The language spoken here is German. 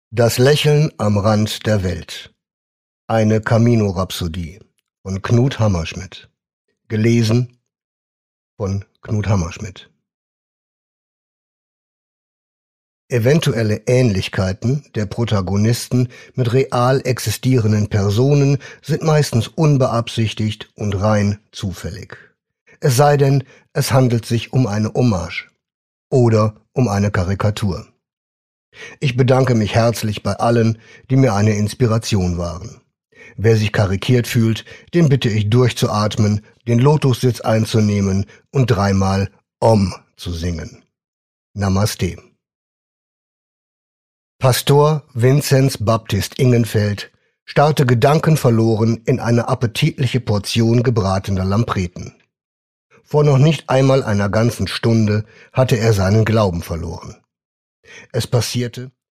Das Lächeln am Rand der Welt. Eine Camino-Rhapsodie von Knut Hammerschmidt. Gelesen von Knut Hammerschmidt. Eventuelle Ähnlichkeiten der Protagonisten mit real existierenden Personen sind meistens unbeabsichtigt und rein zufällig. Es sei denn, es handelt sich um eine Hommage oder um eine Karikatur. Ich bedanke mich herzlich bei allen, die mir eine Inspiration waren. Wer sich karikiert fühlt, den bitte ich durchzuatmen, den Lotussitz einzunehmen und 3-mal Om zu singen. Namaste. Pastor Vinzenz Baptist Ingenfeld starrte gedankenverloren in eine appetitliche Portion gebratener Lampreten. Vor noch nicht einmal einer ganzen Stunde hatte er seinen Glauben verloren. Es passierte,